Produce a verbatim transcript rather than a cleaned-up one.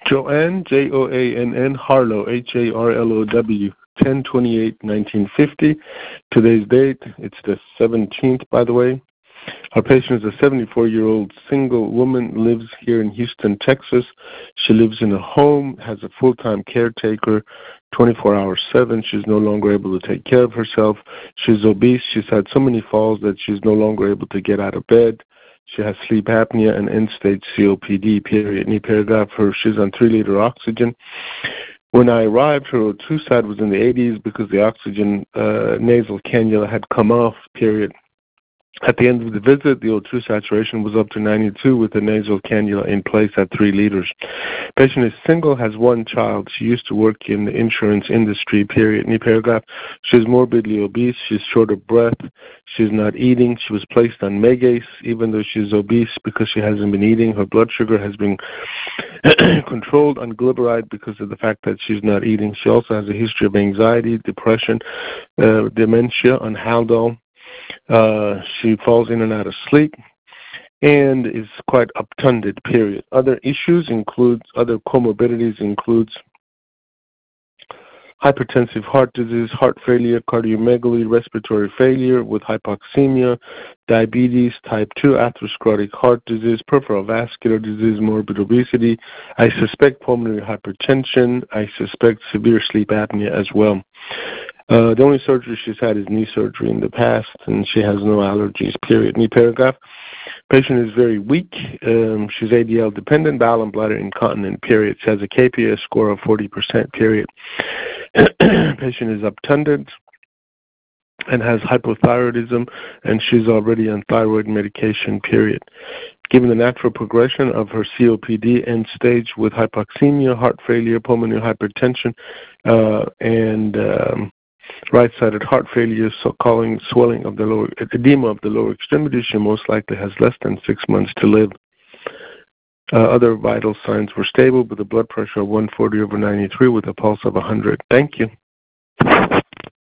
Joanne, J O A N N, Harlow, H A R L O W, ten twenty-eight nineteen fifty. Today's date, it's the seventeenth, by the way. Our patient is a seventy-four-year-old single woman, lives here in Houston, Texas. She lives in a home, has a full-time caretaker, twenty-four hours, seven. She's no longer able to take care of herself. She's obese. She's had so many falls that she's no longer able to get out of bed. She has sleep apnea and end-stage C O P D, period. Any paragraph, her, she's on three-liter oxygen. When I arrived, her O two sat was in the eighties because the oxygen uh, nasal cannula had come off, period. At the end of the visit, the O two saturation was up to ninety-two with the nasal cannula in place at three liters. Patient is single, has one child. She used to work in the insurance industry, period. Any paragraph. She's morbidly obese. She's short of breath. She's not eating. She was placed on Megace, even though she's obese because she hasn't been eating. Her blood sugar has been controlled on glyburide because of the fact that she's not eating. She also has a history of anxiety, depression, uh, dementia on Haldol. Uh, she falls in and out of sleep and is quite obtunded, period. Other issues include, other comorbidities includes hypertensive heart disease, heart failure, cardiomegaly, respiratory failure with hypoxemia, diabetes, type two, atherosclerotic heart disease, peripheral vascular disease, morbid obesity. I suspect pulmonary hypertension. I suspect severe sleep apnea as well. Uh, the only surgery she's had is knee surgery in the past, and she has no allergies, period. Knee paragraph. Patient is very weak. Um, she's A D L dependent, bowel and bladder incontinent, period. She has a K P S score of forty percent, period. Patient is obtunded and has hypothyroidism, and she's already on thyroid medication, period. Given the natural progression of her C O P D end stage with hypoxemia, heart failure, pulmonary hypertension, uh, and um, right-sided heart failure, so calling swelling of the lower, edema of the lower extremities, she most likely has less than six months to live. Uh, other vital signs were stable with a blood pressure of one forty over ninety-three with a pulse of one hundred. Thank you.